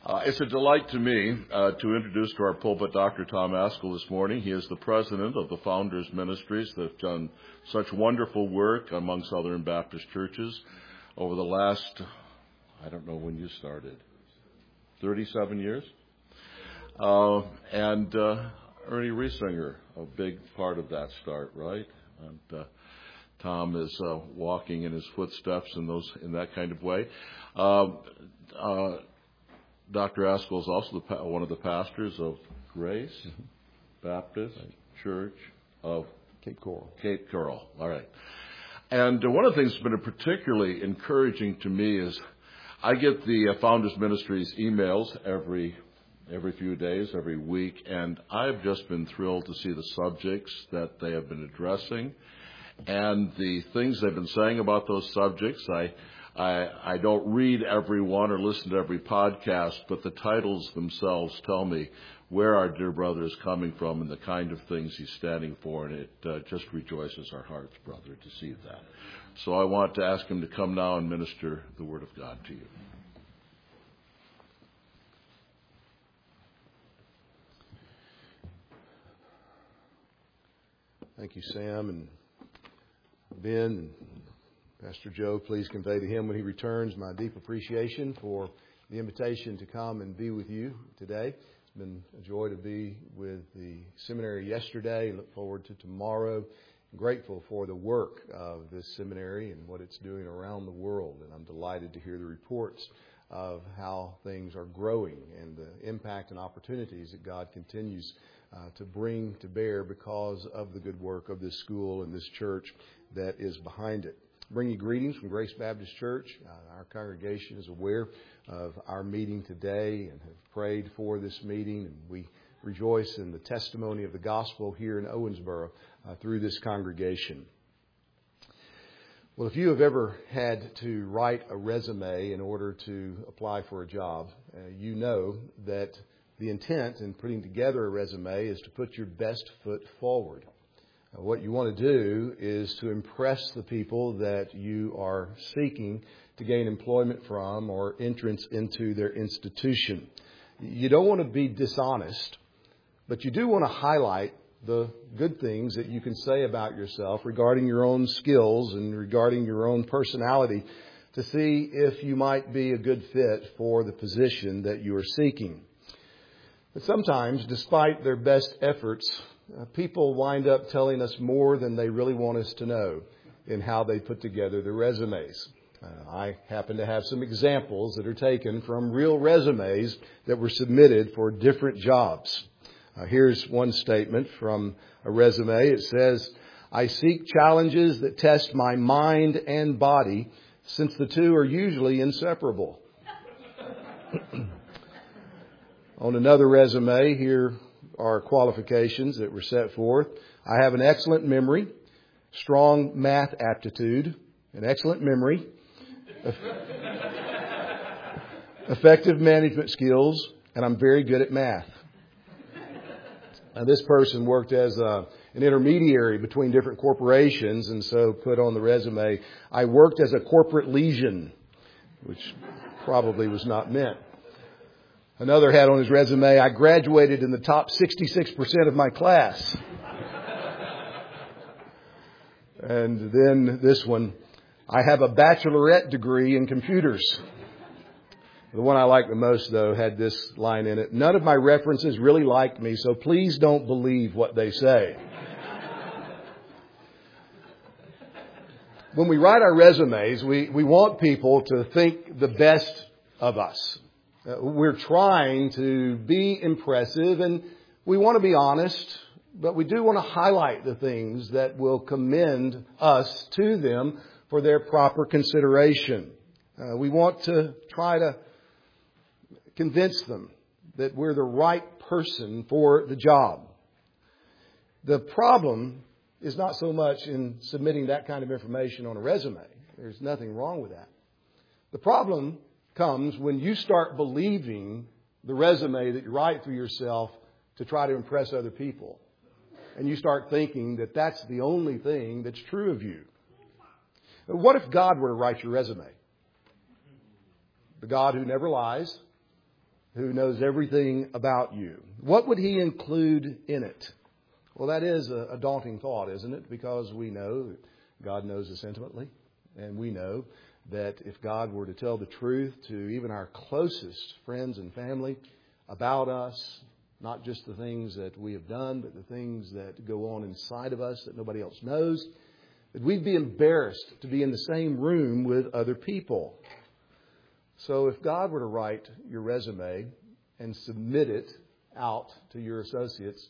It's a delight to me to introduce to our pulpit Dr. Tom Ascol this morning. He is the president of the Founders Ministries that have done such wonderful work among Southern Baptist churches over the last, I don't know when you started, 37 years? And Ernie Riesinger, a big part of that start, right? And Tom is walking in his footsteps in that kind of way. Dr. Ascol is also one of the pastors of Grace Baptist Church of Cape Coral. Cape Coral, all right. And one of the things that's been particularly encouraging to me is I get the Founders Ministries emails every few days, every week, and I've just been thrilled to see the subjects that they have been addressing and the things they've been saying about those subjects. I don't read every one or listen to every podcast, but the titles themselves tell me where our dear brother is coming from and the kind of things he's standing for, and it just rejoices our hearts, brother, to see that. So I want to ask him to come now and minister the Word of God to you. Thank you, Sam and Ben and Pastor Joe. Please convey to him when he returns my deep appreciation for the invitation to come and be with you today. It's been a joy to be with the seminary yesterday. Look forward to tomorrow. I'm grateful for the work of this seminary and what it's doing around the world. And I'm delighted to hear the reports of how things are growing and the impact and opportunities that God continues to bring to bear because of the good work of this school and this church that is behind it. Bring you greetings from Grace Baptist Church. Our congregation is aware of our meeting today and have prayed for this meeting. And we rejoice in the testimony of the gospel here in Owensboro through this congregation. Well, if you have ever had to write a resume in order to apply for a job, you know that the intent in putting together a resume is to put your best foot forward. What you want to do is to impress the people that you are seeking to gain employment from or entrance into their institution. You don't want to be dishonest, but you do want to highlight the good things that you can say about yourself regarding your own skills and regarding your own personality to see if you might be a good fit for the position that you are seeking. But sometimes, despite their best efforts, people wind up telling us more than they really want us to know in how they put together their resumes. I happen to have some examples that are taken from real resumes that were submitted for different jobs. Here's one statement from a resume. It says, "I seek challenges that test my mind and body, since the two are usually inseparable." On another resume, here are qualifications that were set forth. I have an excellent memory, strong math aptitude, an excellent memory, effective management skills, and I'm very good at math. Now, this person worked as an intermediary between different corporations, and so put on the resume, I worked as a corporate legion, which probably was not meant. Another had on his resume, I graduated in the top 66% of my class. And then this one, I have a bachelorette degree in computers. The one I like the most, though, had this line in it. None of my references really like me, so please don't believe what they say. When we write our resumes, we want people to think the best of us. We're trying to be impressive and we want to be honest, but we do want to highlight the things that will commend us to them for their proper consideration. We want to try to convince them that we're the right person for the job. The problem is not so much in submitting that kind of information on a resume. There's nothing wrong with that. The problem comes when you start believing the resume that you write for yourself to try to impress other people. And you start thinking that that's the only thing that's true of you. What if God were to write your resume? The God who never lies, who knows everything about you. What would He include in it? Well, that is a daunting thought, isn't it? Because we know that God knows us intimately. And we know that if God were to tell the truth to even our closest friends and family about us, not just the things that we have done, but the things that go on inside of us that nobody else knows, that we'd be embarrassed to be in the same room with other people. So if God were to write your resume and submit it out to your associates,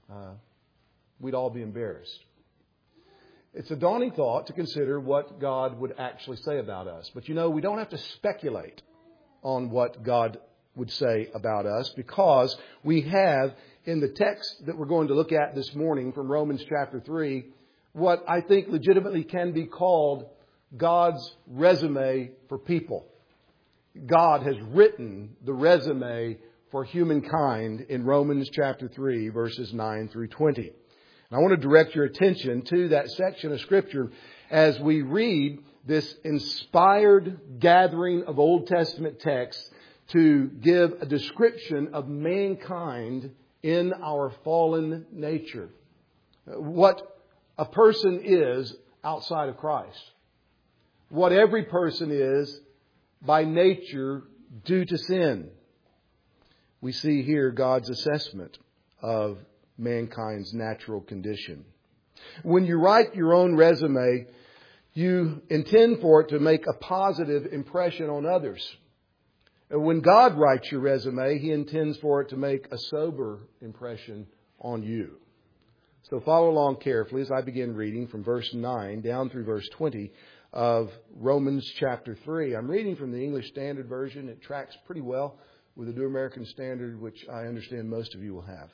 we'd all be embarrassed. It's a daunting thought to consider what God would actually say about us. But you know, we don't have to speculate on what God would say about us, because we have in the text that we're going to look at this morning from Romans chapter 3, what I think legitimately can be called God's resume for people. God has written the resume for humankind in Romans chapter 3, verses 9 through 20. And I want to direct your attention to that section of Scripture as we read this inspired gathering of Old Testament texts to give a description of mankind in our fallen nature. What a person is outside of Christ. What every person is by nature due to sin. We see here God's assessment of mankind's natural condition. When you write your own resume, you intend for it to make a positive impression on others. And when God writes your resume, He intends for it to make a sober impression on you. So follow along carefully as I begin reading from verse 9 down through verse 20 of Romans chapter 3. I'm reading from the English Standard Version. It tracks pretty well with the New American Standard, which I understand most of you will have.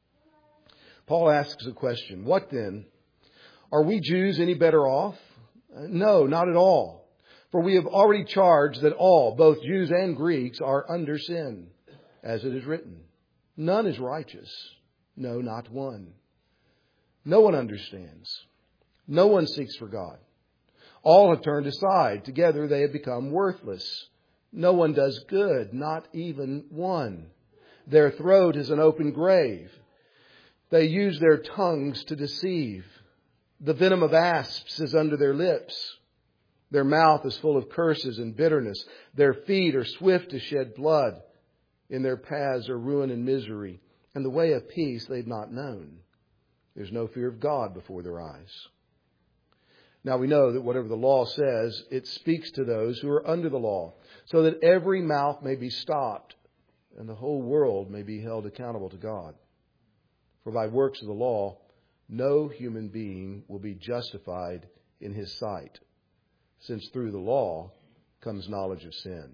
Paul asks a question. What then? Are we Jews any better off? No, not at all. For we have already charged that all, both Jews and Greeks, are under sin, as it is written. None is righteous. No, not one. No one understands. No one seeks for God. All have turned aside. Together they have become worthless. No one does good, not even one. Their throat is an open grave. They use their tongues to deceive. The venom of asps is under their lips. Their mouth is full of curses and bitterness. Their feet are swift to shed blood. In their paths are ruin and misery. And the way of peace they've not known. There's no fear of God before their eyes. Now we know that whatever the law says, it speaks to those who are under the law, so that every mouth may be stopped and the whole world may be held accountable to God. For by works of the law, no human being will be justified in his sight, since through the law comes knowledge of sin.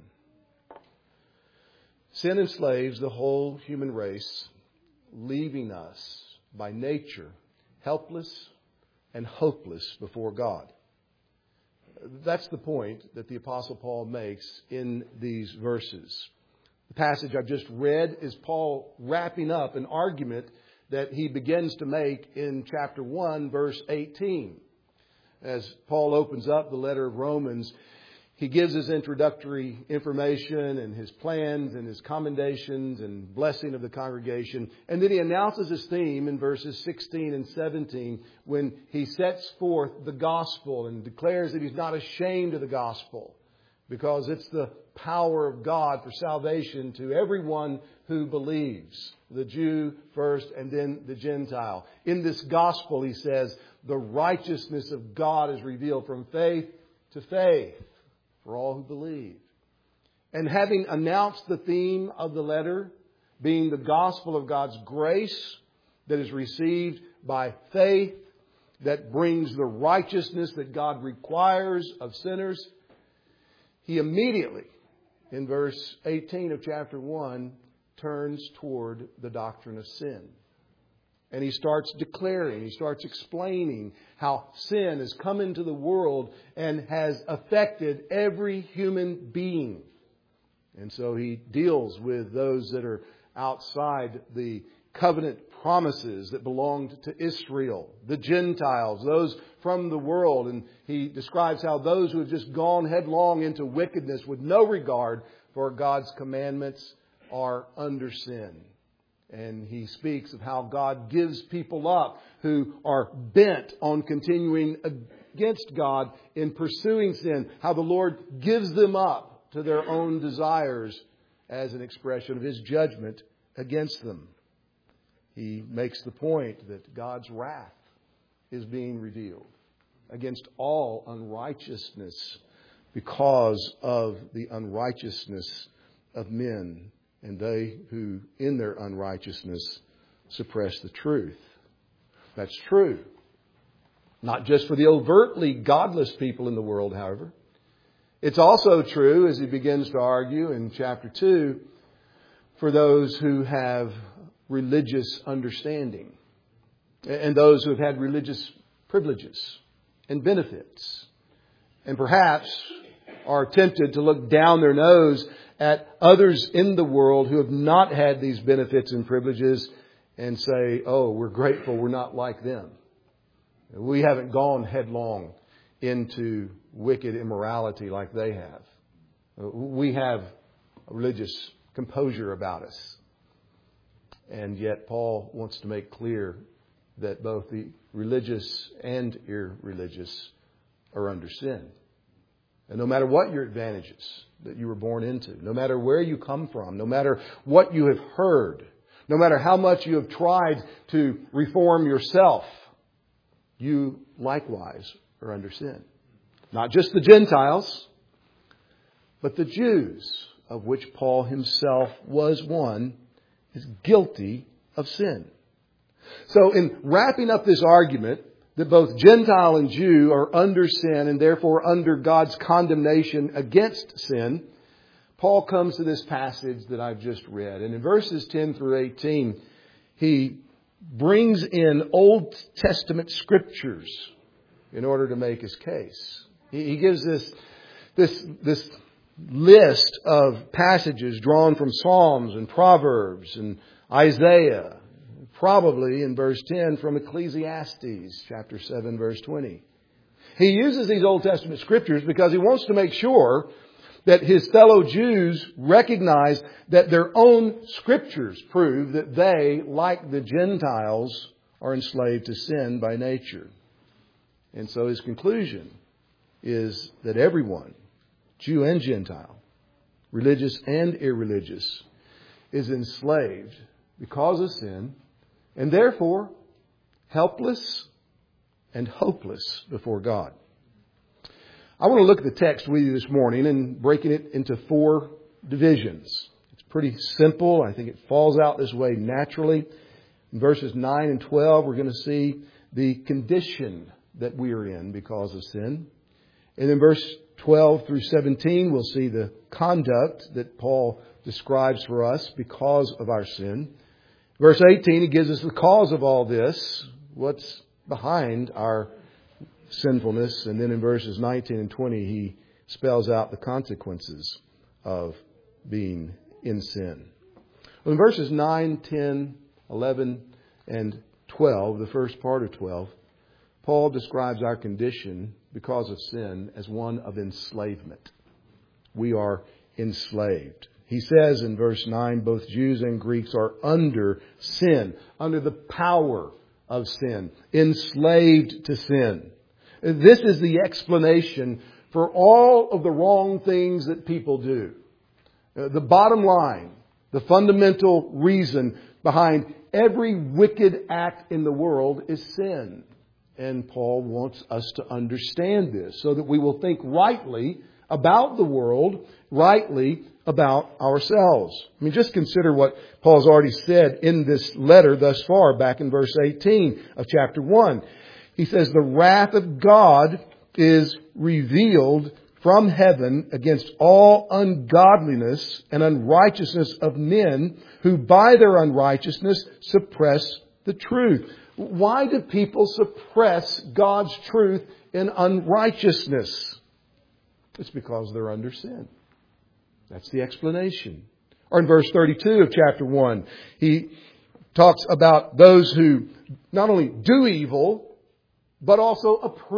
Sin enslaves the whole human race, leaving us by nature helpless and hopeless before God. That's the point that the Apostle Paul makes in these verses. The passage I've just read is Paul wrapping up an argument that he begins to make in chapter 1, verse 18. As Paul opens up the letter of Romans, he gives his introductory information and his plans and his commendations and blessing of the congregation. And then he announces his theme in verses 16 and 17 when he sets forth the gospel and declares that he's not ashamed of the gospel because it's the power of God for salvation to everyone who believes. The Jew first and then the Gentile. In this gospel, he says, the righteousness of God is revealed from faith to faith for all who believe. And having announced the theme of the letter, being the gospel of God's grace that is received by faith, that brings the righteousness that God requires of sinners, he immediately, in verse 18 of chapter 1, turns toward the doctrine of sin. And he starts declaring, he starts explaining how sin has come into the world and has affected every human being. And so he deals with those that are outside the covenant promises that belonged to Israel, the Gentiles, those from the world. And he describes how those who have just gone headlong into wickedness with no regard for God's commandments are under sin. And he speaks of how God gives people up who are bent on continuing against God in pursuing sin. How the Lord gives them up to their own desires as an expression of His judgment against them. He makes the point that God's wrath is being revealed against all unrighteousness because of the unrighteousness of men and they who in their unrighteousness suppress the truth. That's true. Not just for the overtly godless people in the world, however. It's also true, as he begins to argue in chapter 2, for those who have religious understanding and those who have had religious privileges and benefits and perhaps are tempted to look down their nose at others in the world who have not had these benefits and privileges and say, oh, we're grateful we're not like them. We haven't gone headlong into wicked immorality like they have. We have a religious composure about us. And yet Paul wants to make clear that both the religious and irreligious are under sin. And no matter what your advantages that you were born into, no matter where you come from, no matter what you have heard, no matter how much you have tried to reform yourself, you likewise are under sin. Not just the Gentiles, but the Jews, of which Paul himself was one, is guilty of sin. So in wrapping up this argument that both Gentile and Jew are under sin and therefore under God's condemnation against sin, Paul comes to this passage that I've just read. And in verses 10 through 18, he brings in Old Testament scriptures in order to make his case. He gives this list of passages drawn from Psalms and Proverbs and Isaiah, probably in verse 10 from Ecclesiastes chapter 7 verse 20. He uses these Old Testament scriptures because he wants to make sure that his fellow Jews recognize that their own scriptures prove that they, like the Gentiles, are enslaved to sin by nature. And so his conclusion is that everyone, Jew and Gentile, religious and irreligious, is enslaved because of sin and therefore helpless and hopeless before God. I want to look at the text with you this morning and breaking it into 4 divisions. It's pretty simple. I think it falls out this way naturally. In verses 9 and 12, we're going to see the condition that we are in because of sin. And in verse 12 through 17, we'll see the conduct that Paul describes for us because of our sin. Verse 18, he gives us the cause of all this, what's behind our sinfulness. And then in verses 19 and 20, he spells out the consequences of being in sin. Well, in verses 9, 10, 11, and 12, the first part of 12, Paul describes our condition because of sin as one of enslavement. We are enslaved. He says in verse 9, both Jews and Greeks are under sin, under the power of sin, enslaved to sin. This is the explanation for all of the wrong things that people do. The bottom line, the fundamental reason behind every wicked act in the world is sin. And Paul wants us to understand this so that we will think rightly about the world, rightly about ourselves. I mean, just consider what Paul's already said in this letter thus far, back in verse 18 of chapter 1. He says, the wrath of God is revealed from heaven against all ungodliness and unrighteousness of men who by their unrighteousness suppress the truth. Why do people suppress God's truth in unrighteousness? It's because they're under sin. That's the explanation. Or in verse 32 of chapter 1, he talks about those who not only do evil, but also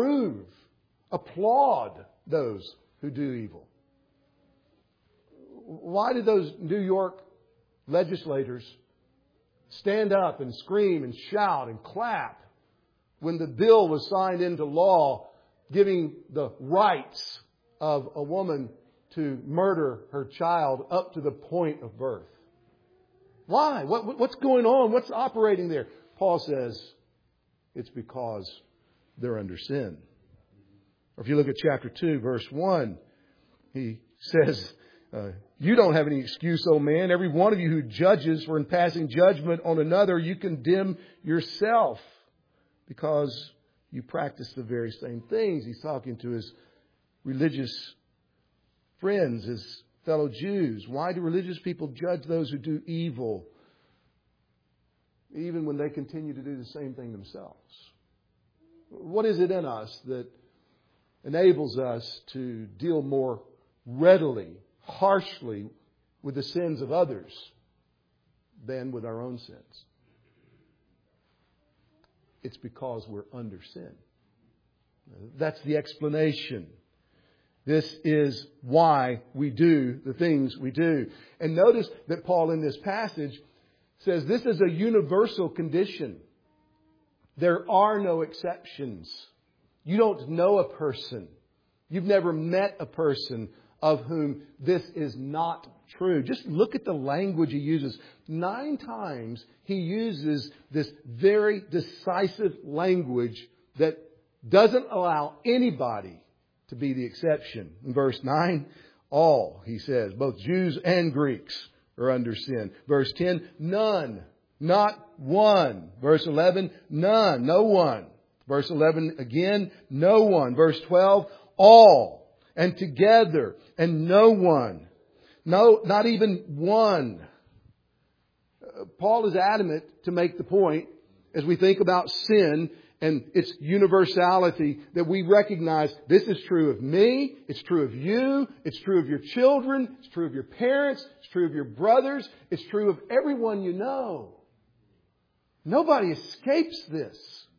applaud those who do evil. Why did those New York legislators stand up and scream and shout and clap when the bill was signed into law giving the rights of a woman to murder her child up to the point of birth? Why? What's going on? What's operating there? Paul says it's because they're under sin. Or if you look at chapter 2, verse 1, he says, you don't have any excuse, O man. Every one of you who judges, for in passing judgment on another, you condemn yourself because you practice the very same things. He's talking to his religious friends, his fellow Jews. Why do religious people judge those who do evil, even when they continue to do the same thing themselves? What is it in us that enables us to deal more readily, harshly with the sins of others than with our own sins? It's because we're under sin. That's the explanation. This is why we do the things we do. And notice that Paul in this passage says this is a universal condition. There are no exceptions. You don't know a person. You've never met a person of whom this is not true. Just look at the language he uses. 9 times he uses this very decisive language that doesn't allow anybody to be the exception. In verse 9, all, he says, both Jews and Greeks are under sin. Verse 10, none, not one. Verse 11, none, no one. Verse 11 again, no one. Verse 12, all, and together, and no one. No, not even one. Paul is adamant to make the point, as we think about sin and its universality, that we recognize this is true of me, it's true of you, it's true of your children, it's true of your parents, it's true of your brothers, it's true of everyone you know. Nobody escapes this.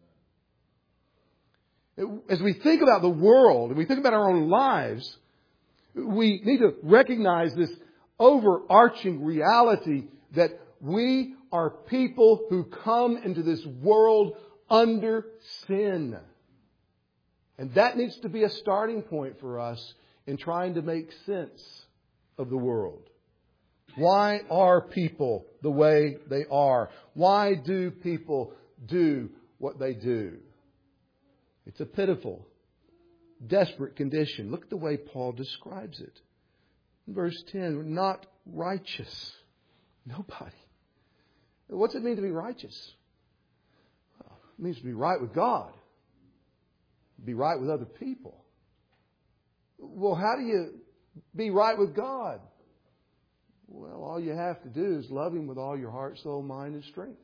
As we think about the world and we think about our own lives, we need to recognize this overarching reality that we are people who come into this world under sin. And that needs to be a starting point for us in trying to make sense of the world. Why are people the way they are? Why do people do what they do? It's a pitiful, desperate condition. Look at the way Paul describes it. In verse 10, we're not righteous. Nobody. What's it mean to be righteous? Well, it means to be right with God. Be right with other people. Well, how do you be right with God? Well, all you have to do is love Him with all your heart, soul, mind, and strength.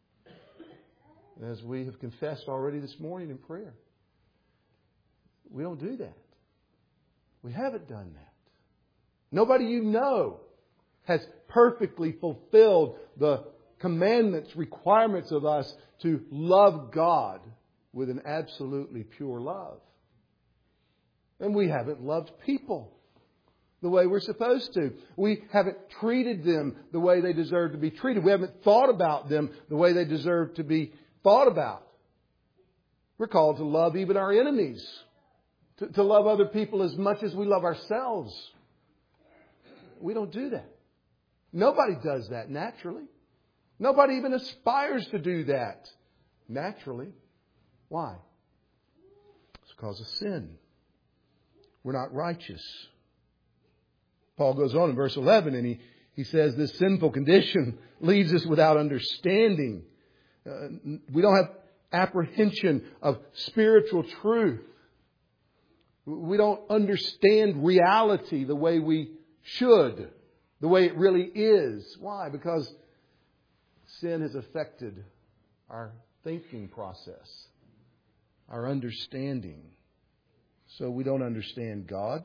As we have confessed already this morning in prayer. We don't do that. We haven't done that. Nobody you know has perfectly fulfilled the commandments, requirements of us to love God with an absolutely pure love. And we haven't loved people the way we're supposed to. We haven't treated them the way they deserve to be treated. We haven't thought about them the way they deserve to be thought about. We're called to love even our enemies. To love other people as much as we love ourselves. We don't do that. Nobody does that naturally. Nobody even aspires to do that naturally. Why? It's because of sin. We're not righteous. Paul goes on in verse 11 and he says this sinful condition leaves us without understanding. We don't have apprehension of spiritual truth. We don't understand reality the way we should, the way it really is. Why? Because sin has affected our thinking process, our understanding. So we don't understand God.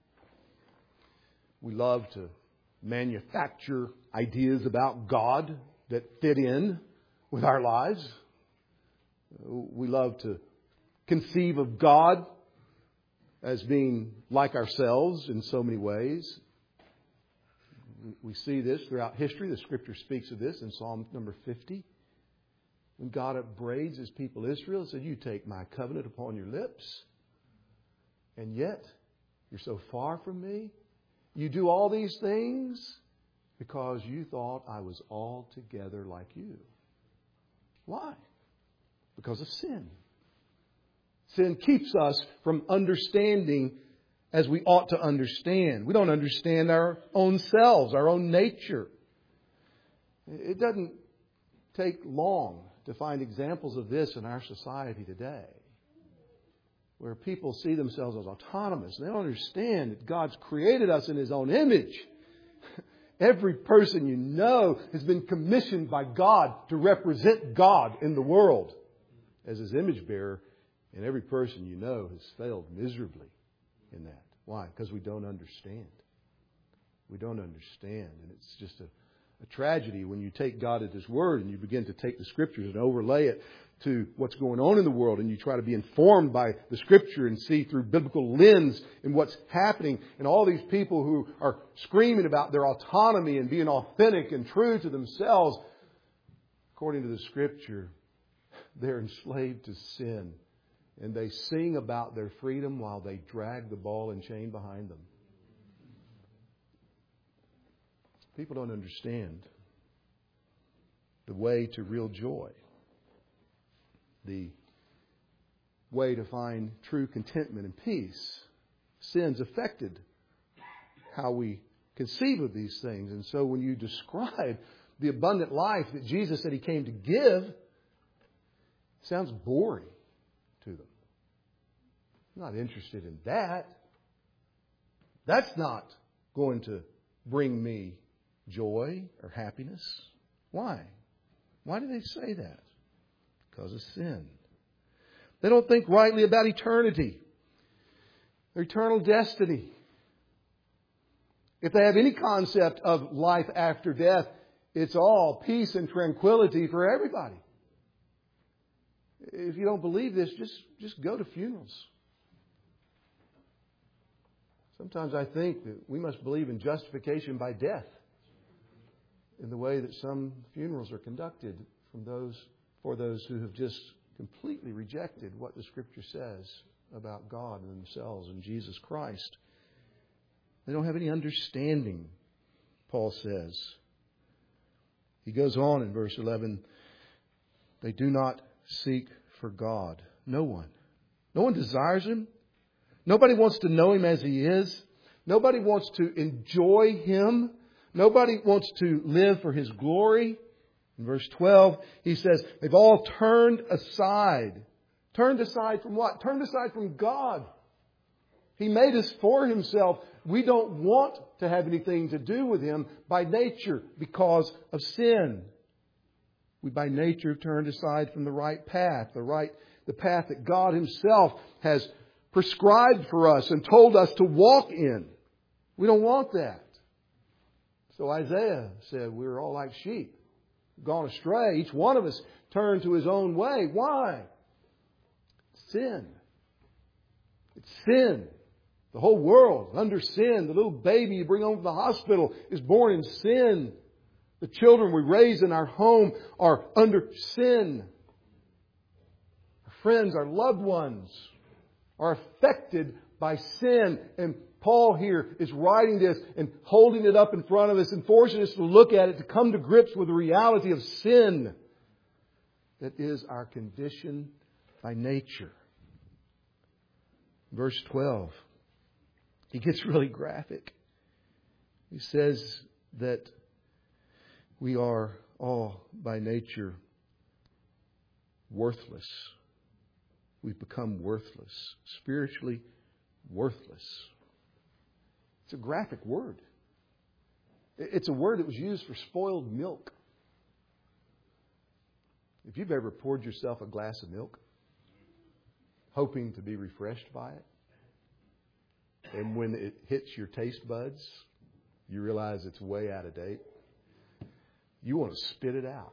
We love to manufacture ideas about God that fit in with our lives. We love to conceive of God as being like ourselves in so many ways. We see this throughout history. The Scripture speaks of this in Psalm number 50. When God upbraids His people Israel, He said, you take my covenant upon your lips, and yet you're so far from me. You do all these things because you thought I was altogether like you. Why? Because of sin. Sin keeps us from understanding as we ought to understand. We don't understand our own selves, our own nature. It doesn't take long to find examples of this in our society today, where people see themselves as autonomous. They don't understand that God's created us in His own image. Every person you know has been commissioned by God to represent God in the world as His image bearer. And every person you know has failed miserably in that. Why? Because we don't understand. We don't understand. And it's just a tragedy when you take God at His Word and you begin to take the Scriptures and overlay it to what's going on in the world, and you try to be informed by the Scripture and see through biblical lens in what's happening. And all these people who are screaming about their autonomy and being authentic and true to themselves, according to the Scripture, they're enslaved to sin. And they sing about their freedom while they drag the ball and chain behind them. People don't understand the way to real joy. The way to find true contentment and peace. Sin's affected how we conceive of these things. And so when you describe the abundant life that Jesus said He came to give, it sounds boring to them. I'm not interested in that. That's not going to bring me joy or happiness. Why? Why do they say that? Because of sin. They don't think rightly about eternity, their eternal destiny. If they have any concept of life after death, it's all peace and tranquility for everybody. If you don't believe this, just go to funerals. Sometimes I think that we must believe in justification by death in the way that some funerals are conducted for those who have just completely rejected what the Scripture says about God and themselves and Jesus Christ. They don't have any understanding, Paul says. He goes on in verse 11. They do not seek for God. No one. No one desires Him. Nobody wants to know Him as He is. Nobody wants to enjoy Him. Nobody wants to live for His glory. In verse 12, he says, they've all turned aside. Turned aside from what? Turned aside from God. He made us for Himself. We don't want to have anything to do with Him by nature because of sin. We by nature have turned aside from the right path, the path that God Himself has prescribed for us and told us to walk in. We don't want that. So Isaiah said we're all like sheep, gone astray. Each one of us turned to his own way. Why? Sin. It's sin. The whole world under sin. The little baby you bring home from the hospital is born in sin. The children we raise in our home are under sin. Our friends, our loved ones are affected by sin. And Paul here is writing this and holding it up in front of us and forcing us to look at it, to come to grips with the reality of sin that is our condition by nature. Verse 12, he gets really graphic. He says that we are all by nature worthless. We've become worthless, spiritually worthless. It's a graphic word. It's a word that was used for spoiled milk. If you've ever poured yourself a glass of milk, hoping to be refreshed by it, and when it hits your taste buds, you realize it's way out of date, you want to spit it out.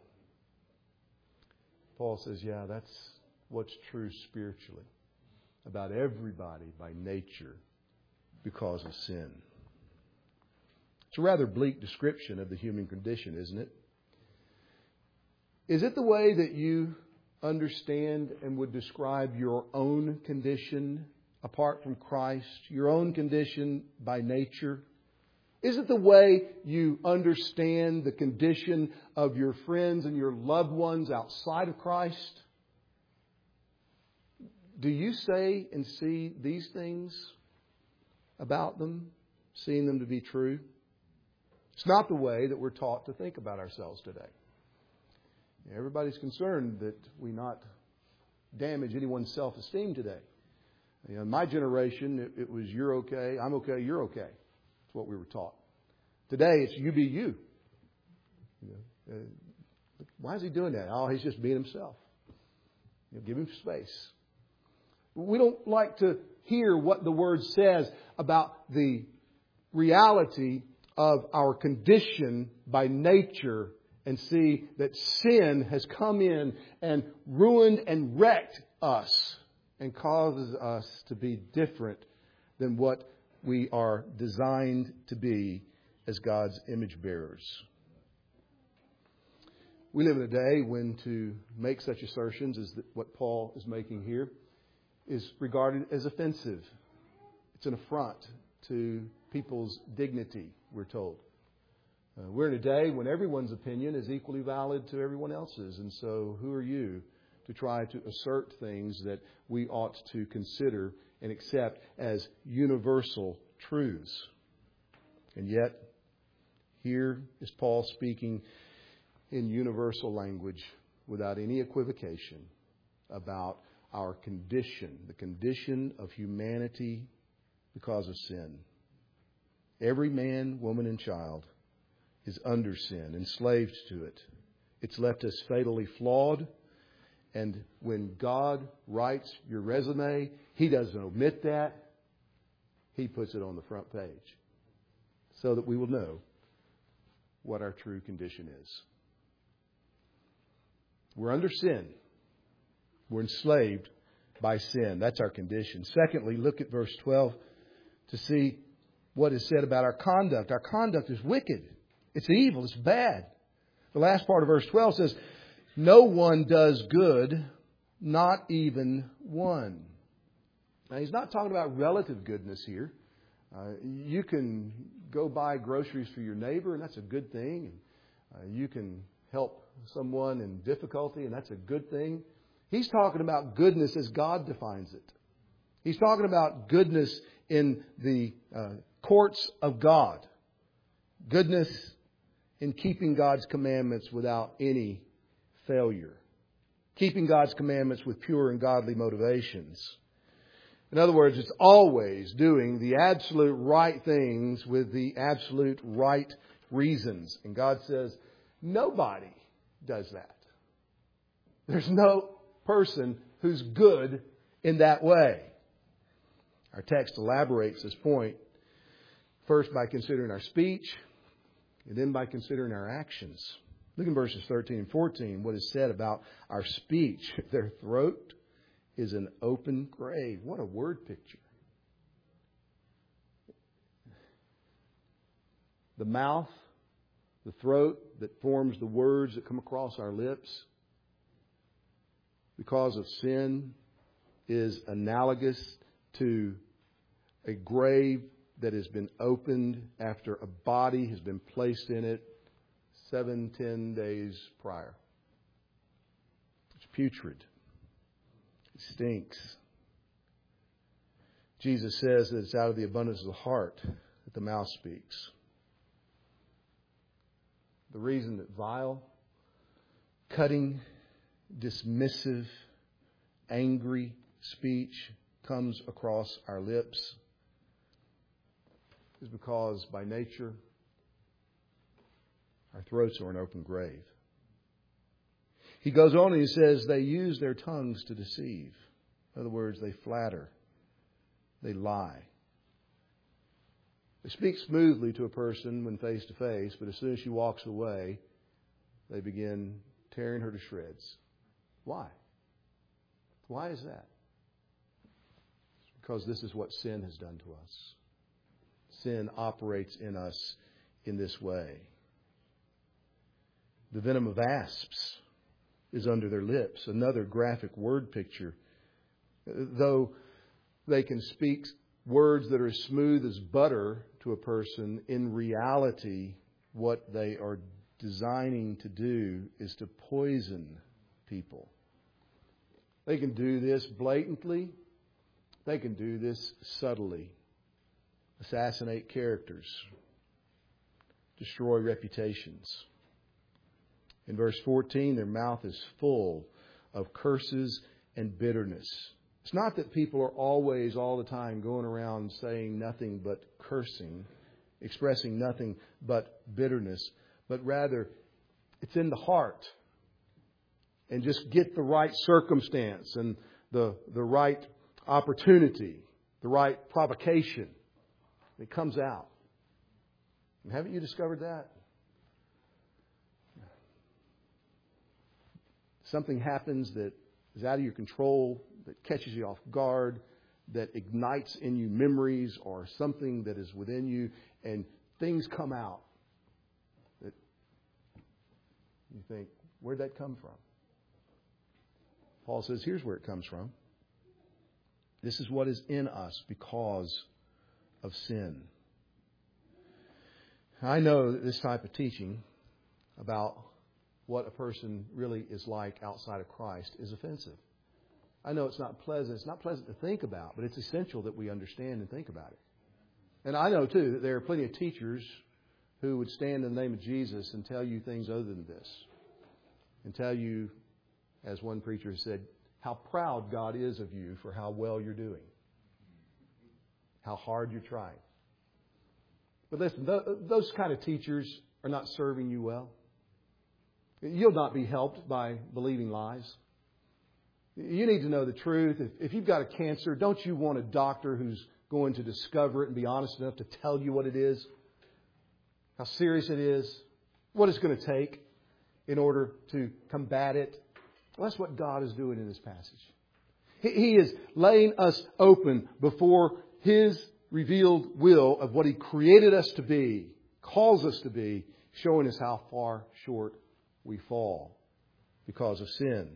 Paul says, yeah, that's what's true spiritually about everybody by nature because of sin. It's a rather bleak description of the human condition, isn't it? Is it the way that you understand and would describe your own condition apart from Christ, your own condition by nature? Is it the way you understand the condition of your friends and your loved ones outside of Christ? Do you say and see these things about them, seeing them to be true? It's not the way that we're taught to think about ourselves today. Everybody's concerned that we not damage anyone's self-esteem today. In my generation, it was you're okay, I'm okay, you're okay. That's what we were taught. Today, it's you be you. Why is he doing that? Oh, he's just being himself. Give him space. We don't like to hear what the Word says about the reality of our condition by nature and see that sin has come in and ruined and wrecked us and causes us to be different than what we are designed to be as God's image bearers. We live in a day when to make such assertions as what Paul is making here is regarded as offensive. It's an affront to people's dignity, we're told. We're in a day when everyone's opinion is equally valid to everyone else's. And so who are you to try to assert things that we ought to consider and accept as universal truths? And yet, here is Paul speaking in universal language without any equivocation about our condition, the condition of humanity because of sin. Every man, woman, and child is under sin, enslaved to it. It's left us fatally flawed. And when God writes your resume, He doesn't omit that. He puts it on the front page so that we will know what our true condition is. We're under sin. We're enslaved by sin. That's our condition. Secondly, look at verse 12 to see what is said about our conduct. Our conduct is wicked. It's evil. It's bad. The last part of verse 12 says, no one does good, not even one. Now, he's not talking about relative goodness here. You can go buy groceries for your neighbor, and that's a good thing. You can help someone in difficulty, and that's a good thing. He's talking about goodness as God defines it. He's talking about goodness in the courts of God. Goodness in keeping God's commandments without any failure. Keeping God's commandments with pure and godly motivations. In other words, it's always doing the absolute right things with the absolute right reasons. And God says, nobody does that. There's no person who's good in that way. Our text elaborates this point first by considering our speech and then by considering our actions. Look in verses 13 and 14 what is said about our speech. Their throat is an open grave. What a word picture. The mouth, the throat that forms the words that come across our lips because of sin is analogous to a grave that has been opened after a body has been placed in it 7-10 days prior. It's putrid. It stinks. Jesus says that it's out of the abundance of the heart that the mouth speaks. The reason that vile, cutting, dismissive, angry speech comes across our lips is because by nature our throats are an open grave. He goes on and he says they use their tongues to deceive. In other words, they flatter. They lie. They speak smoothly to a person when face to face, but as soon as she walks away, they begin tearing her to shreds. Why? Why is that? Because this is what sin has done to us. Sin operates in us in this way. The venom of asps is under their lips. Another graphic word picture. Though they can speak words that are as smooth as butter to a person, in reality, what they are designing to do is to poison people. They can do this blatantly. They can do this subtly. Assassinate characters. Destroy reputations. In verse 14, their mouth is full of curses and bitterness. It's not that people are always, all the time, going around saying nothing but cursing, expressing nothing but bitterness, but rather it's in the heart. And just get the right circumstance and the right opportunity, the right provocation. It comes out. And haven't you discovered that? Something happens that is out of your control, that catches you off guard, that ignites in you memories or something that is within you, and things come out that you think, where'd that come from? Paul says, here's where it comes from. This is what is in us because of sin. I know that this type of teaching about what a person really is like outside of Christ is offensive. I know it's not pleasant. It's not pleasant to think about, but it's essential that we understand and think about it. And I know, too, that there are plenty of teachers who would stand in the name of Jesus and tell you things other than this. And tell you, as one preacher said, how proud God is of you for how well you're doing. How hard you're trying. But listen, those kind of teachers are not serving you well. You'll not be helped by believing lies. You need to know the truth. If you've got a cancer, don't you want a doctor who's going to discover it and be honest enough to tell you what it is? How serious it is? What it's going to take in order to combat it? Well, that's what God is doing in this passage. He is laying us open before His revealed will of what He created us to be, calls us to be, showing us how far short we fall because of sin.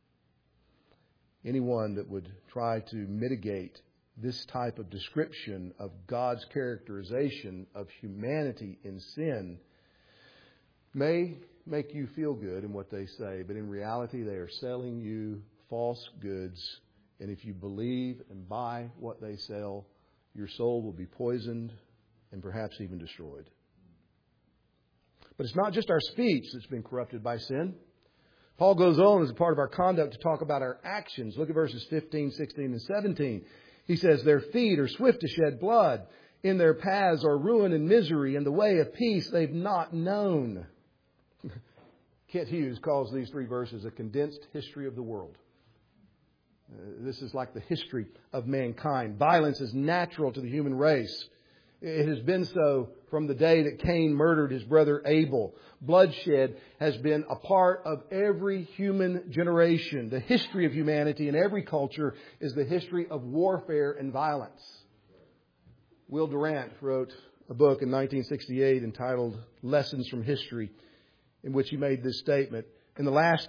Anyone that would try to mitigate this type of description of God's characterization of humanity in sin may make you feel good in what they say, but in reality they are selling you false goods. And if you believe and buy what they sell, your soul will be poisoned and perhaps even destroyed. But it's not just our speech that's been corrupted by sin. Paul goes on as a part of our conduct to talk about our actions. Look at verses 15, 16, and 17. He says, their feet are swift to shed blood. In their paths are ruin and misery, and the way of peace they've not known. Kent Hughes calls these three verses a condensed history of the world. This is like the history of mankind. Violence is natural to the human race. It has been so from the day that Cain murdered his brother Abel. Bloodshed has been a part of every human generation. The history of humanity in every culture is the history of warfare and violence. Will Durant wrote a book in 1968 entitled Lessons from History, in which he made this statement. In the last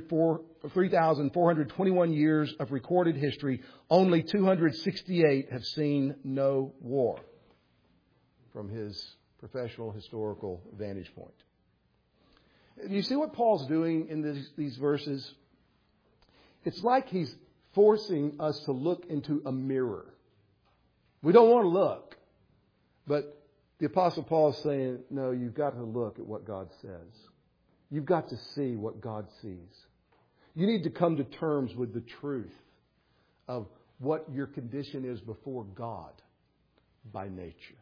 3,421 years of recorded history, only 268 have seen no war, from his professional historical vantage point. Do you see what Paul's doing in these verses? It's like he's forcing us to look into a mirror. We don't want to look, but the Apostle Paul is saying, no, you've got to look at what God says. You've got to see what God sees. You need to come to terms with the truth of what your condition is before God by nature.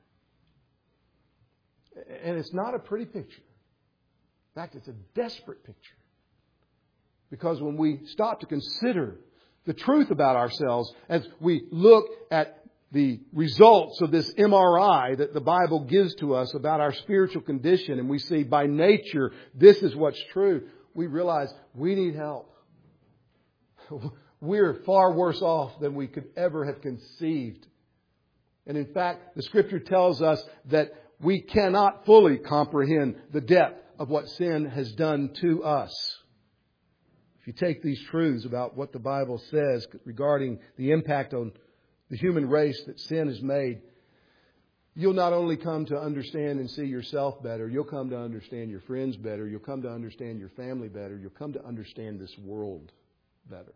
And it's not a pretty picture. In fact, it's a desperate picture. Because when we stop to consider the truth about ourselves, as we look at the results of this MRI that the Bible gives to us about our spiritual condition, and we see by nature this is what's true, we realize we need help. We're far worse off than we could ever have conceived. And in fact, the Scripture tells us that we cannot fully comprehend the depth of what sin has done to us. If you take these truths about what the Bible says regarding the impact on the human race that sin has made, you'll not only come to understand and see yourself better, you'll come to understand your friends better, you'll come to understand your family better, you'll come to understand this world better.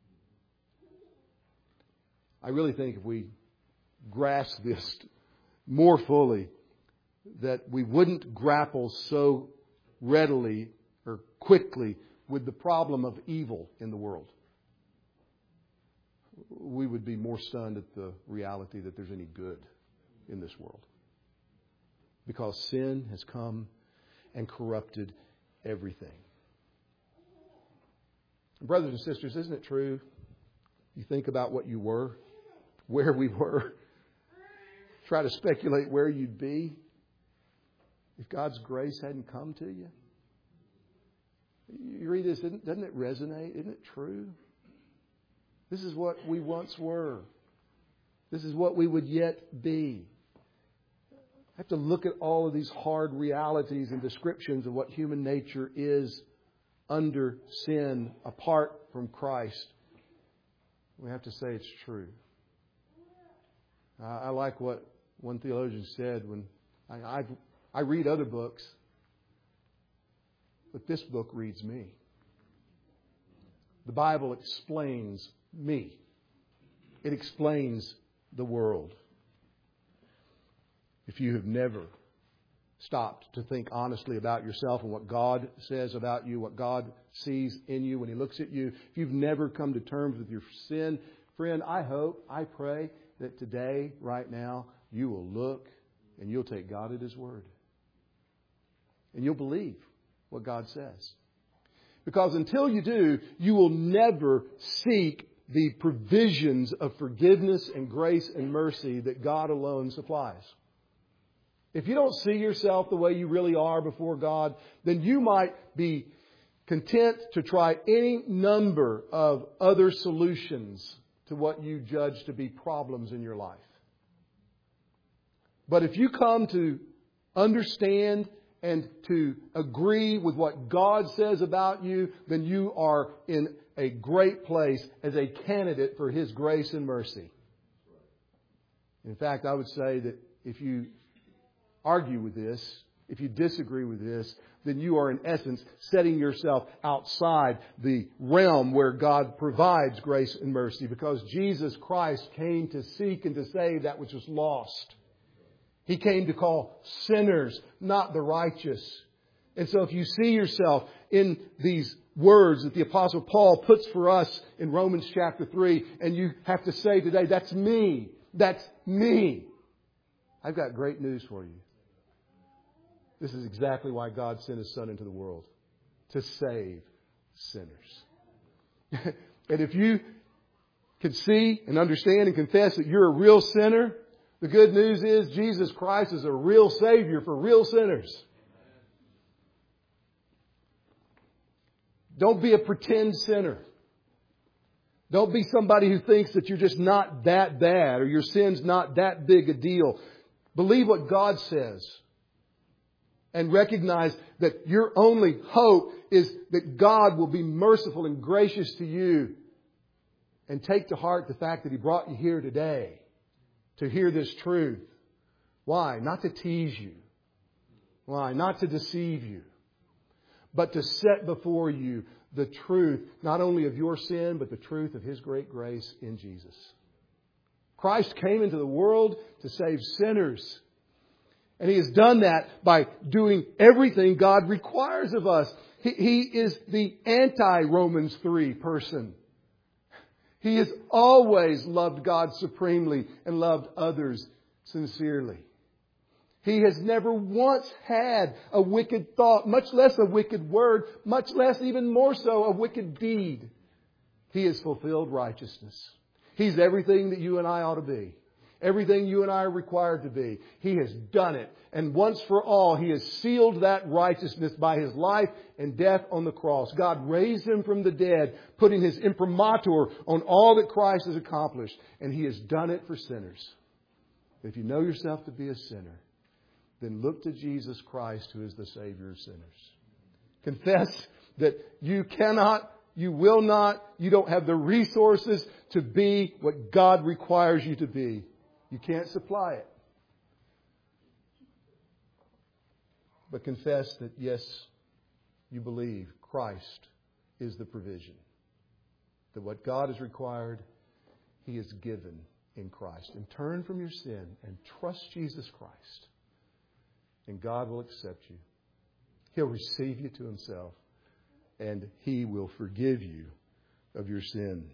I really think if we grasp this more fully, that we wouldn't grapple so readily or quickly with the problem of evil in the world. We would be more stunned at the reality that there's any good in this world. Because sin has come and corrupted everything. Brothers and sisters, isn't it true? You think about what you were, where we were, try to speculate where you'd be if God's grace hadn't come to you. You read this, doesn't it resonate? Isn't it true? This is what we once were. This is what we would yet be. I have to look at all of these hard realities and descriptions of what human nature is under sin, apart from Christ. We have to say it's true. I like what one theologian said when I read other books, but this book reads me. The Bible explains me. It explains the world. If you have never stopped to think honestly about yourself and what God says about you, what God sees in you when He looks at you, if you've never come to terms with your sin, friend, I hope, I pray that today, right now, you will look and you'll take God at His word. And you'll believe what God says. Because until you do, you will never seek the provisions of forgiveness and grace and mercy that God alone supplies. If you don't see yourself the way you really are before God, then you might be content to try any number of other solutions to what you judge to be problems in your life. But if you come to understand and to agree with what God says about you, then you are in a great place as a candidate for His grace and mercy. In fact, I would say that if you argue with this, if you disagree with this, then you are in essence setting yourself outside the realm where God provides grace and mercy, because Jesus Christ came to seek and to save that which was lost. He came to call sinners, not the righteous. And so if you see yourself in these words that the Apostle Paul puts for us in Romans chapter 3, and you have to say today, that's me. That's me. I've got great news for you. This is exactly why God sent His Son into the world. To save sinners. And if you can see and understand and confess that you're a real sinner, the good news is Jesus Christ is a real Savior for real sinners. Don't be a pretend sinner. Don't be somebody who thinks that you're just not that bad or your sin's not that big a deal. Believe what God says. And recognize that your only hope is that God will be merciful and gracious to you. And take to heart the fact that He brought you here today to hear this truth. Why? Not to tease you. Why? Not to deceive you. But to set before you the truth, not only of your sin, but the truth of His great grace in Jesus. Christ came into the world to save sinners. And He has done that by doing everything God requires of us. He is the anti-Romans 3 person. He has always loved God supremely and loved others sincerely. He has never once had a wicked thought, much less a wicked word, much less, even more so, a wicked deed. He has fulfilled righteousness. He's everything that you and I ought to be. Everything you and I are required to be. He has done it. And once for all, He has sealed that righteousness by His life and death on the cross. God raised Him from the dead, putting His imprimatur on all that Christ has accomplished. And He has done it for sinners. If you know yourself to be a sinner, then look to Jesus Christ, who is the Savior of sinners. Confess that you cannot, you will not, you don't have the resources to be what God requires you to be. You can't supply it. But confess that, yes, you believe Christ is the provision. That what God has required, He has given in Christ. And turn from your sin and trust Jesus Christ. And God will accept you. He'll receive you to Himself. And He will forgive you of your sin.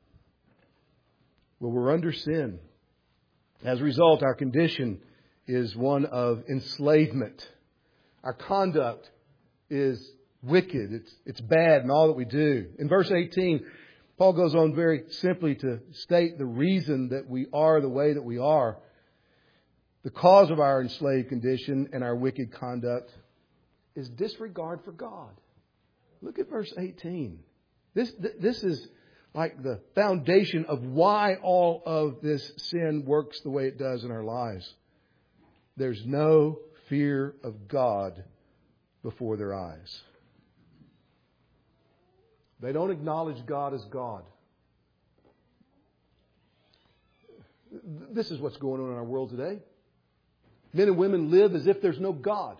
Well, we're under sin. As a result, our condition is one of enslavement. Our conduct is wicked. It's bad in all that we do. In verse 18, Paul goes on very simply to state the reason that we are the way that we are. The cause of our enslaved condition and our wicked conduct is disregard for God. Look at verse 18. This is like the foundation of why all of this sin works the way it does in our lives. There's no fear of God before their eyes. They don't acknowledge God as God. This is what's going on in our world today. Men and women live as if there's no God.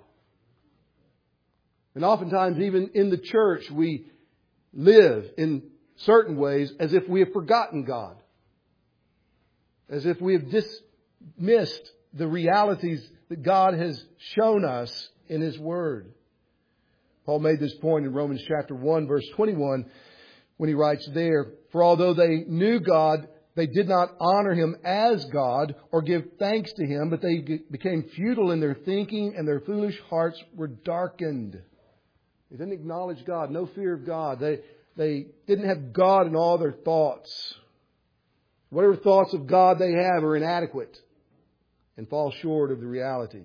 And oftentimes, even in the church, we live in certain ways as if we have forgotten God. As if we have dismissed the realities that God has shown us in His Word. Paul made this point in Romans chapter 1, verse 21, when he writes there, "For although they knew God, they did not honor Him as God or give thanks to Him, but they became futile in their thinking and their foolish hearts were darkened." They didn't acknowledge God, no fear of God. They didn't have God in all their thoughts. Whatever thoughts of God they have are inadequate and fall short of the reality.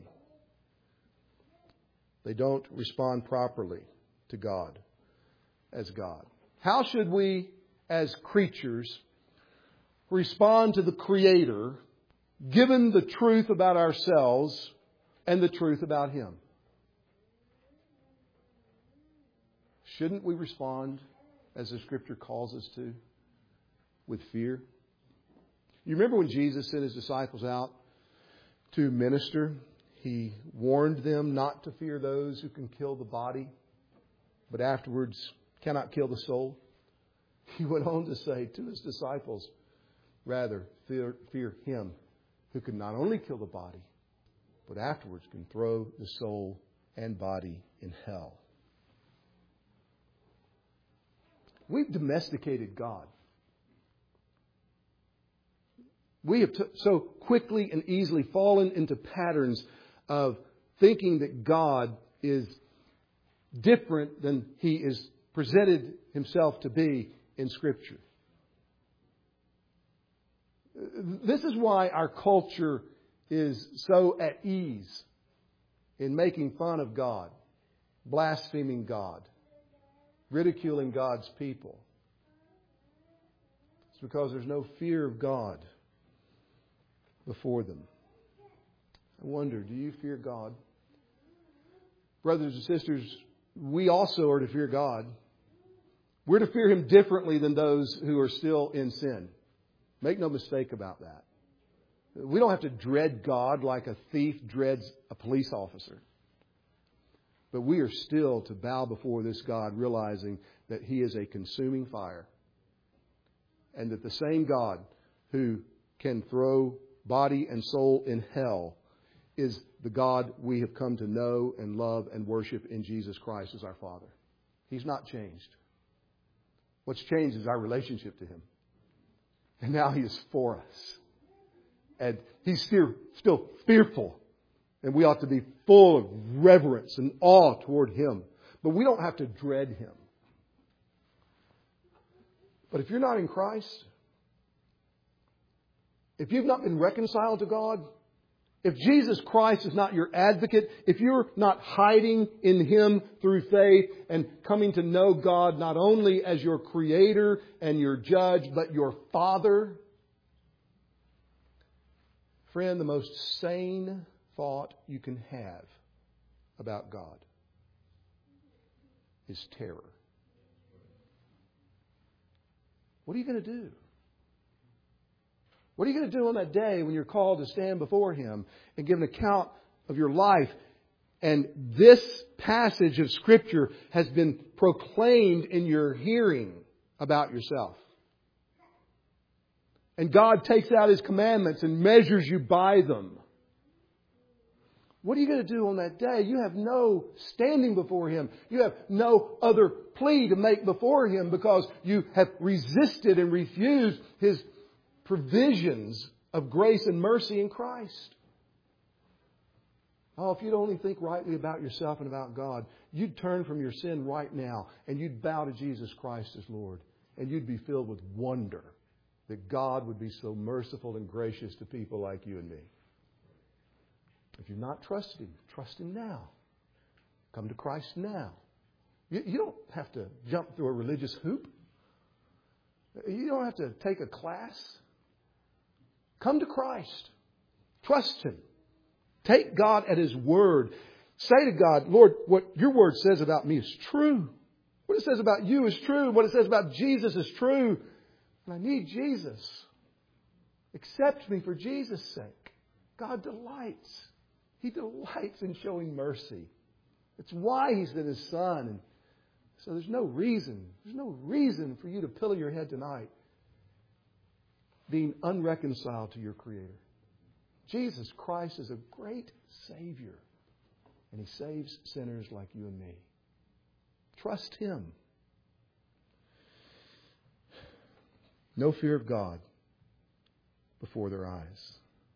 They don't respond properly to God as God. How should we, as creatures, respond to the Creator, given the truth about ourselves and the truth about Him? Shouldn't we respond, as the Scripture calls us to, with fear? You remember when Jesus sent His disciples out to minister? He warned them not to fear those who can kill the body, but afterwards cannot kill the soul. He went on to say to His disciples, rather, fear Him who can not only kill the body, but afterwards can throw the soul and body in hell. We've domesticated God. We have so quickly and easily fallen into patterns of thinking that God is different than He is presented Himself to be in Scripture. This is why our culture is so at ease in making fun of God, blaspheming God, ridiculing God's people. It's because there's no fear of God before them. I wonder, do you fear God? Brothers and sisters, we also are to fear God. We're to fear Him differently than those who are still in sin. Make no mistake about that. We don't have to dread God like a thief dreads a police officer. But we are still to bow before this God, realizing that He is a consuming fire. And that the same God who can throw body and soul in hell is the God we have come to know and love and worship in Jesus Christ as our Father. He's not changed. What's changed is our relationship to Him. And now He is for us. And He's still fearful. And we ought to be full of reverence and awe toward Him. But we don't have to dread Him. But if you're not in Christ, if you've not been reconciled to God, if Jesus Christ is not your advocate, if you're not hiding in Him through faith and coming to know God not only as your Creator and your Judge, but your Father, friend, the most sane thought you can have about God is terror. What are you going to do? What are you going to do on that day when you're called to stand before Him and give an account of your life? And this passage of Scripture has been proclaimed in your hearing about yourself. And God takes out His commandments and measures you by them. What are you going to do on that day? You have no standing before Him. You have no other plea to make before Him because you have resisted and refused His provisions of grace and mercy in Christ. Oh, if you'd only think rightly about yourself and about God, you'd turn from your sin right now and you'd bow to Jesus Christ as Lord. And you'd be filled with wonder that God would be so merciful and gracious to people like you and me. If you've not trusted Him, trust Him now. Come to Christ now. You don't have to jump through a religious hoop. You don't have to take a class. Come to Christ. Trust Him. Take God at His word. Say to God, Lord, what your word says about me is true. What it says about you is true. What it says about Jesus is true. And I need Jesus. Accept me for Jesus' sake. God delights. He delights in showing mercy. It's why He sent His Son. And so there's no reason for you to pillow your head tonight being unreconciled to your Creator. Jesus Christ is a great Savior. And He saves sinners like you and me. Trust Him. No fear of God before their eyes.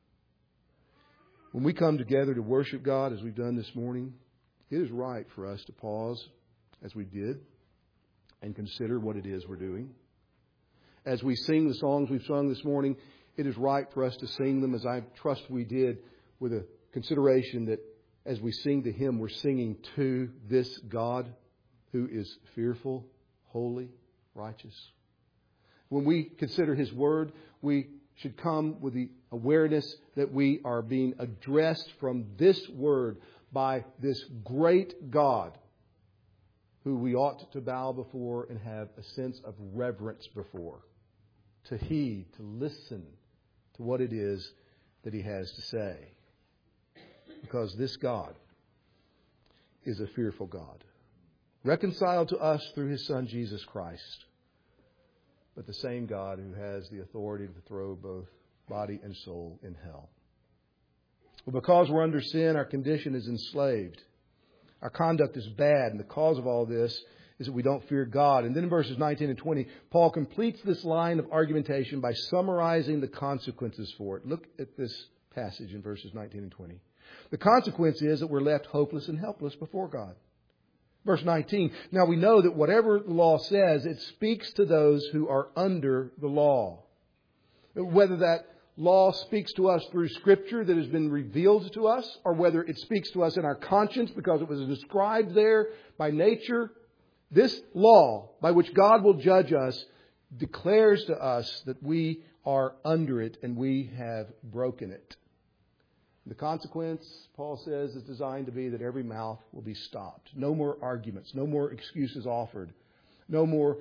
When we come together to worship God as we've done this morning, it is right for us to pause, as we did, and consider what it is we're doing. As we sing the songs we've sung this morning, it is right for us to sing them, as I trust we did, with a consideration that as we sing to Him, we're singing to this God who is fearful, holy, righteous. When we consider His Word, we should come with the awareness that we are being addressed from this Word by this great God who we ought to bow before and have a sense of reverence before, to heed, to listen to what it is that He has to say. Because this God is a fearful God, reconciled to us through His Son Jesus Christ, but the same God who has the authority to throw both body and soul in hell. Well, because we're under sin, our condition is enslaved. Our conduct is bad, and the cause of all this is that we don't fear God. And then in verses 19 and 20, Paul completes this line of argumentation by summarizing the consequences for it. Look at this passage in verses 19 and 20. The consequence is that we're left hopeless and helpless before God. Verse 19, now we know that whatever the law says, it speaks to those who are under the law. Whether that law speaks to us through Scripture that has been revealed to us, or whether it speaks to us in our conscience because it was described there by nature, this law by which God will judge us declares to us that we are under it and we have broken it. The consequence, Paul says, is designed to be that every mouth will be stopped. No more arguments. No more excuses offered. No more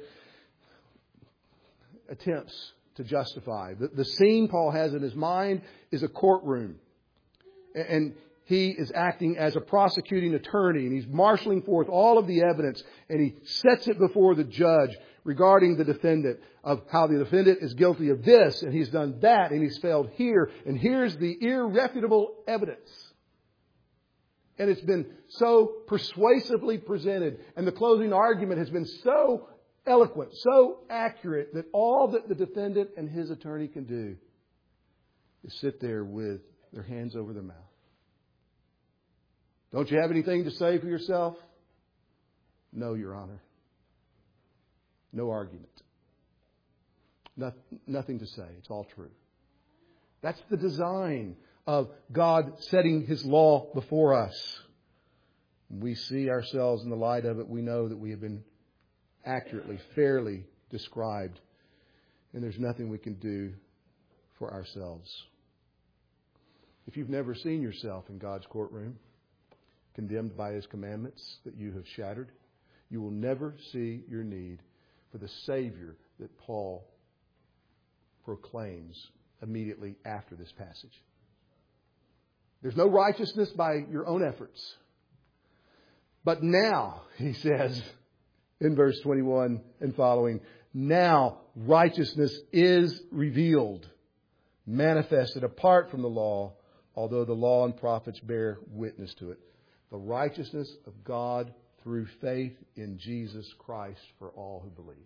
attempts to justify. The scene Paul has in his mind is a courtroom. And he is acting as a prosecuting attorney. And he's marshaling forth all of the evidence. And he sets it before the judge regarding the defendant, of how the defendant is guilty of this, and he's done that, and he's failed here, and here's the irrefutable evidence. And it's been so persuasively presented, and the closing argument has been so eloquent, so accurate, that all that the defendant and his attorney can do is sit there with their hands over their mouth. Don't you have anything to say for yourself? No, Your Honor. No argument. Nothing to say. It's all true. That's the design of God setting His law before us. When we see ourselves in the light of it, we know that we have been accurately, fairly described. And there's nothing we can do for ourselves. If you've never seen yourself in God's courtroom, condemned by His commandments that you have shattered, you will never see your need for the Savior that Paul proclaims immediately after this passage. There's no righteousness by your own efforts. But now, he says in verse 21 and following, now righteousness is revealed, manifested apart from the law, although the law and prophets bear witness to it. The righteousness of God through faith in Jesus Christ for all who believe.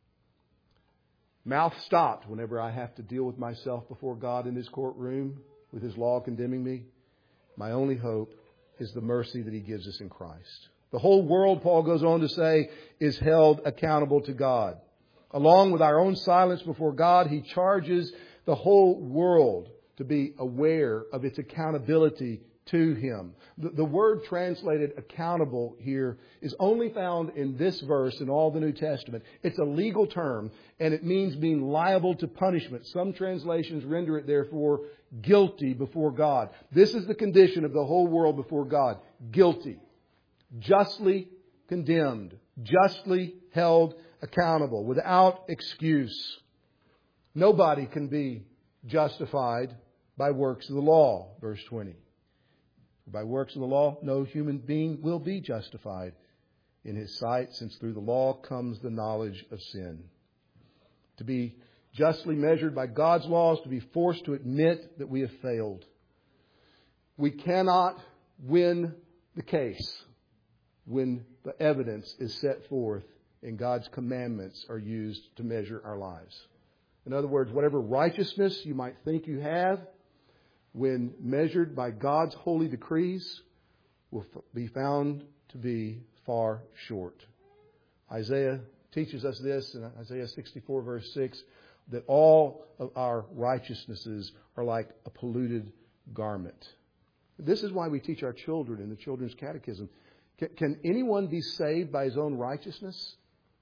Mouth stopped whenever I have to deal with myself before God in His courtroom with His law condemning me. My only hope is the mercy that He gives us in Christ. The whole world, Paul goes on to say, is held accountable to God. Along with our own silence before God, He charges the whole world to be aware of its accountability to Him. The word translated accountable here is only found in this verse in all the New Testament. It's a legal term, and it means being liable to punishment. Some translations render it, therefore, guilty before God. This is the condition of the whole world before God. Guilty. Justly condemned. Justly held accountable. Without excuse. Nobody can be justified by works of the law. Verse 20. By works of the law, no human being will be justified in his sight, since through the law comes the knowledge of sin. To be justly measured by God's laws, to be forced to admit that we have failed. We cannot win the case when the evidence is set forth and God's commandments are used to measure our lives. In other words, whatever righteousness you might think you have, when measured by God's holy decrees, will be found to be far short. Isaiah teaches us this in Isaiah 64 verse 6, that all of our righteousnesses are like a polluted garment. This is why we teach our children in the Children's Catechism. Can anyone be saved by his own righteousness?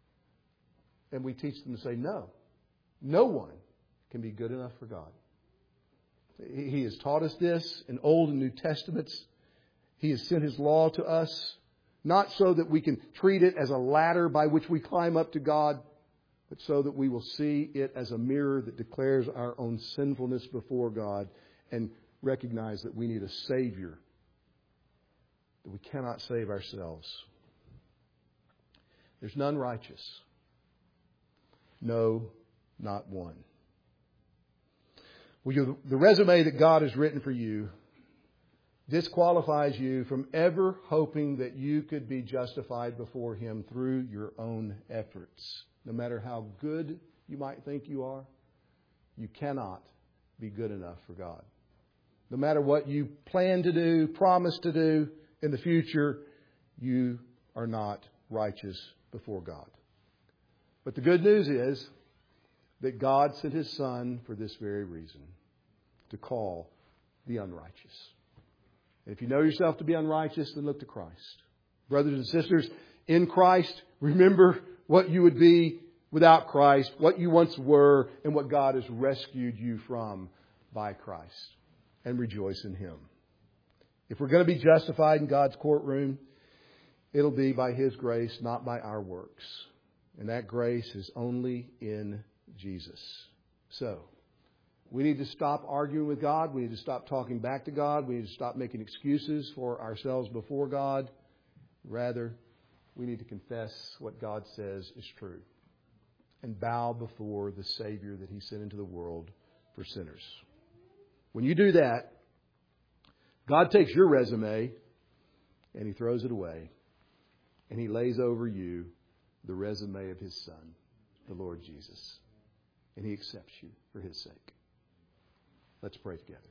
And we teach them to say no. No one can be good enough for God. He has taught us this in Old and New Testaments. He has sent His law to us, not so that we can treat it as a ladder by which we climb up to God, but so that we will see it as a mirror that declares our own sinfulness before God and recognize that we need a Savior, that we cannot save ourselves. There's none righteous. No, not one. Well, the resume that God has written for you disqualifies you from ever hoping that you could be justified before Him through your own efforts. No matter how good you might think you are, you cannot be good enough for God. No matter what you plan to do, promise to do in the future, you are not righteous before God. But the good news is that God sent His Son for this very reason, to call the unrighteous. And if you know yourself to be unrighteous, then look to Christ. Brothers and sisters, in Christ, remember what you would be without Christ, what you once were, and what God has rescued you from by Christ. And rejoice in Him. If we're going to be justified in God's courtroom, it'll be by His grace, not by our works. And that grace is only in Jesus. So, we need to stop arguing with God. We need to stop talking back to God. We need to stop making excuses for ourselves before God. Rather, we need to confess what God says is true and bow before the Savior that He sent into the world for sinners. When you do that, God takes your resume and He throws it away, and He lays over you the resume of His Son, the Lord Jesus. And He accepts you for His sake. Let's pray together.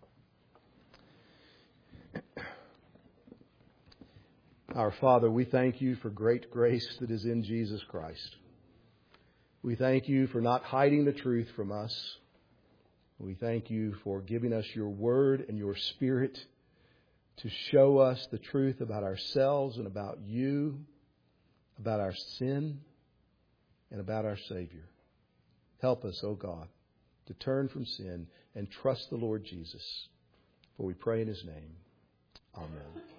Our Father, we thank You for great grace that is in Jesus Christ. We thank You for not hiding the truth from us. We thank You for giving us Your Word and Your Spirit to show us the truth about ourselves and about You, about our sin, and about our Savior. Help us, O God, to turn from sin and trust the Lord Jesus. For we pray in His name. Amen.